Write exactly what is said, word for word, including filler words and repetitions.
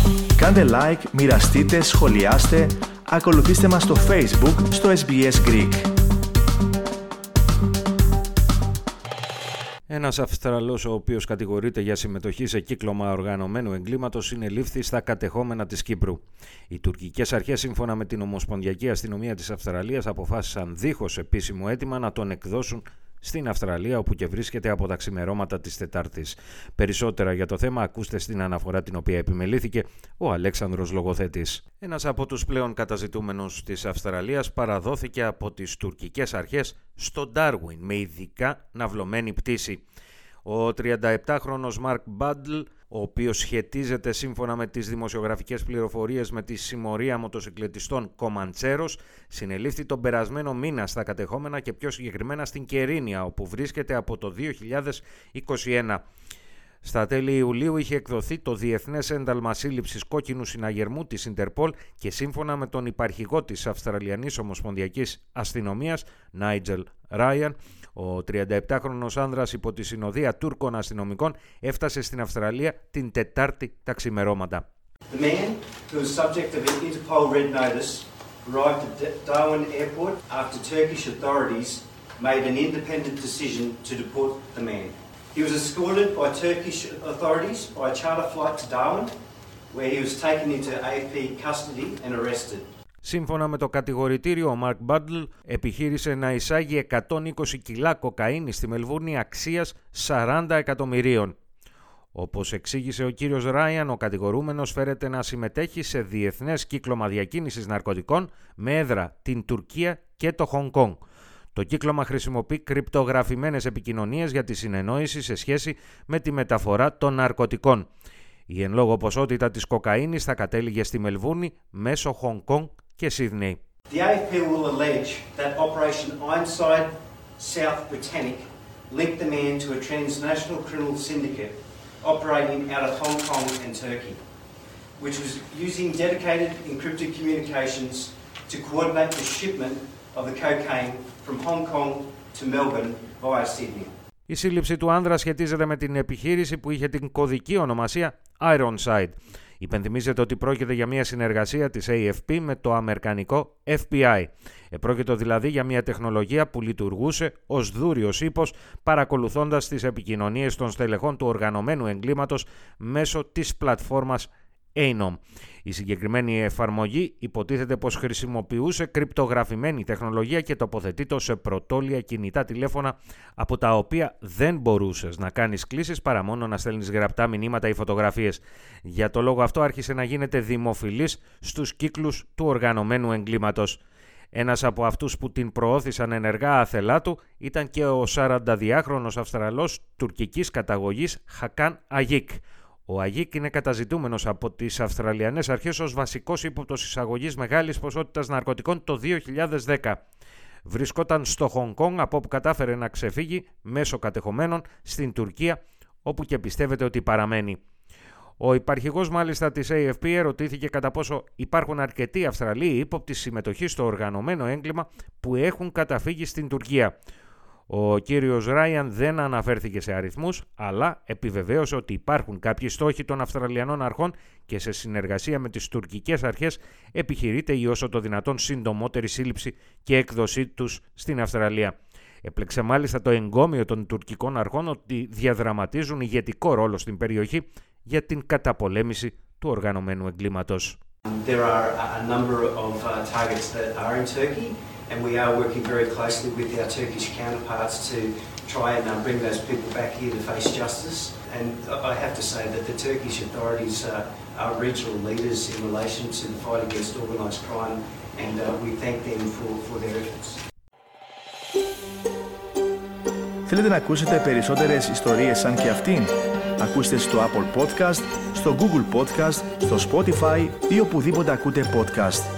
Κάντε like, μοιραστείτε, σχολιάστε, ακολουθήστε μας στο Facebook, στο ες μπι ες Greek. Ένας Αυστραλός ο οποίος κατηγορείται για συμμετοχή σε κύκλωμα οργανωμένου εγκλήματος συνελήφθη στα κατεχόμενα της Κύπρου. Οι τουρκικές αρχές, σύμφωνα με την Ομοσπονδιακή Αστυνομία της Αυστραλίας, αποφάσισαν δίχως επίσημο αίτημα να τον εκδώσουν στην Αυστραλία, όπου και βρίσκεται από τα ξημερώματα της Τετάρτης. Περισσότερα για το θέμα ακούστε στην αναφορά την οποία επιμελήθηκε ο Αλέξανδρος Λογοθέτης. Ένας από τους πλέον καταζητούμενους της Αυστραλίας παραδόθηκε από τις τουρκικές αρχές στο Ντάρουιν με ειδικά ναυλωμένη πτήση. Ο τριανταεπτάχρονος Μαρκ Μπάντλ, ο οποίος σχετίζεται σύμφωνα με τις δημοσιογραφικές πληροφορίες με τη συμμορία μοτοσυκλετιστών Κομαντσέρος, συνελήφθη τον περασμένο μήνα στα κατεχόμενα και πιο συγκεκριμένα στην Κερίνια, όπου βρίσκεται από το δύο χιλιάδες είκοσι ένα. Στα τέλη Ιουλίου είχε εκδοθεί το Διεθνές Ένταλμα Σύλληψης Κόκκινου Συναγερμού της Ιντερπολ και σύμφωνα με τον υπαρχηγό της Αυστραλιανής Ομοσπονδιακής Αστυνομίας, Νάιτζελ Ράιαν, ο τριανταεπτάχρονος άνδρας υπό τη συνοδεία Τούρκων αστυνομικών έφτασε στην Αυστραλία την Τετάρτη τα ξημερώματα. The man, who was subject of an Interpol red notice, arrived at Darwin Airport after Turkish authorities made an independent decision to deport the man. He was escorted by Turkish authorities by a charter flight to Darwin, where he was taken into έι εφ πι custody and arrested. Σύμφωνα με το κατηγορητήριο, ο Μαρκ Μπάντλ επιχείρησε να εισάγει εκατόν είκοσι κιλά κοκαίνη στη Μελβούρνη αξίας σαράντα εκατομμυρίων. Όπως εξήγησε ο κύριος Ράιαν, ο κατηγορούμενος φέρεται να συμμετέχει σε διεθνές κύκλωμα διακίνησης ναρκωτικών με έδρα την Τουρκία και το Χονγκ Κονγκ. Το κύκλωμα χρησιμοποιεί κρυπτογραφημένες επικοινωνίες για τη συνεννόηση σε σχέση με τη μεταφορά των ναρκωτικών. Η εν λόγω ποσότητα της κοκαίνης θα κατέληγε στη Μελβούρνη μέσω Χονγκ Κονγκ και Σίδνεϊ. The έι εφ πι will allege that Operation Ironside South Britannic linked the man to a transnational criminal syndicate operating out of Hong Kong and Turkey, which was using dedicated encrypted communications to coordinate the shipment of the cocaine from Hong Kong to Melbourne via Sydney. Η σύλληψη του άνδρα σχετίζεται με την επιχείρηση που είχε την κωδική ονομασία Ironside. Υπενθυμίζεται ότι πρόκειται για μια συνεργασία της έι εφ πι με το αμερικανικό εφ μπι άι. Επρόκειτο δηλαδή για μια τεχνολογία που λειτουργούσε ως δούριος ύπος, παρακολουθώντας τις επικοινωνίες των στελεχών του οργανωμένου εγκλήματος μέσω της πλατφόρμας έινομ. Η συγκεκριμένη εφαρμογή υποτίθεται πως χρησιμοποιούσε κρυπτογραφημένη τεχνολογία και τοποθετείται σε πρωτόλια κινητά τηλέφωνα, από τα οποία δεν μπορούσες να κάνεις κλήσεις παρά μόνο να στέλνεις γραπτά μηνύματα ή φωτογραφίες. Για το λόγο αυτό άρχισε να γίνεται δημοφιλής στους κύκλους του οργανωμένου εγκλήματος. Ένας από αυτούς που την προώθησαν ενεργά άθελά του ήταν και ο σαρανταδυάχρονος Αυστραλός τουρκικής καταγωγής Χακάν Αγίκ. Ο Αγίκ είναι καταζητούμενος από τις Αυστραλιανές αρχές ως βασικός ύποπτος εισαγωγής μεγάλης ποσότητας ναρκωτικών το δύο χιλιάδες δέκα. Βρισκόταν στο Χονγκ Κονγκ, από όπου κατάφερε να ξεφύγει μέσω κατεχομένων στην Τουρκία, όπου και πιστεύετε ότι παραμένει. Ο υπαρχηγός μάλιστα της έι εφ πι ερωτήθηκε κατά πόσο υπάρχουν αρκετοί Αυστραλοί ύποπτοι συμμετοχή στο οργανωμένο έγκλημα που έχουν καταφύγει στην Τουρκία. Ο κύριος Ράιαν δεν αναφέρθηκε σε αριθμούς, αλλά επιβεβαίωσε ότι υπάρχουν κάποιοι στόχοι των Αυστραλιανών αρχών και σε συνεργασία με τις τουρκικές αρχές επιχειρείται η όσο το δυνατόν συντομότερη σύλληψη και έκδοσή τους στην Αυστραλία. Έπλεξε μάλιστα το εγκόμιο των τουρκικών αρχών ότι διαδραματίζουν ηγετικό ρόλο στην περιοχή για την καταπολέμηση του οργανωμένου εγκλήματος. There are a number of uh, targets that are in Turkey, and we are working very closely with our Turkish counterparts to try and uh, bring those people back here to face justice. And I have to say that the Turkish authorities uh, are regional leaders in relation to the fight against organised crime, and uh, we thank them for, for their efforts. Θέλετε να ακούσετε περισσότερες ιστορίες σαν και αυτήν? Ακούστε στο Apple Podcast, στο Google Podcast, στο Spotify ή οπουδήποτε ακούτε podcast.